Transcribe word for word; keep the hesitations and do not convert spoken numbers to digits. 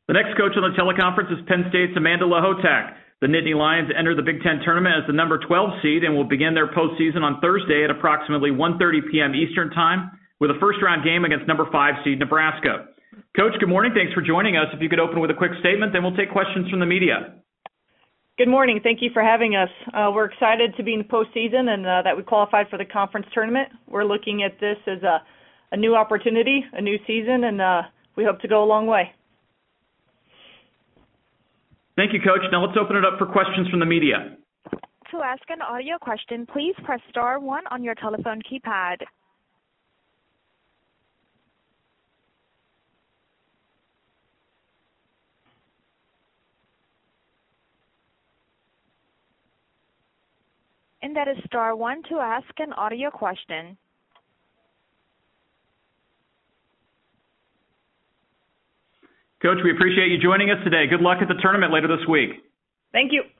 The next coach on the teleconference is Penn State's Amanda Lahotak. The Nittany Lions enter the Big Ten tournament as the number twelve seed and will begin their postseason on Thursday at approximately one thirty p.m. Eastern Time with a first-round game against number five seed Nebraska. Coach, good morning. Thanks for joining us. If you could open with a quick statement, then we'll take questions from the media. Good morning. Thank you for having us. Uh, we're excited to be in the postseason and uh, that we qualified for the conference tournament. We're looking at this as a, a new opportunity, a new season, and uh, we hope to go a long way. Thank you, Coach. Now let's open it up for questions from the media. To ask an audio question, please press star one on your telephone keypad. And that is star one to ask an audio question. Coach, we appreciate you joining us today. Good luck at the tournament later this week. Thank you.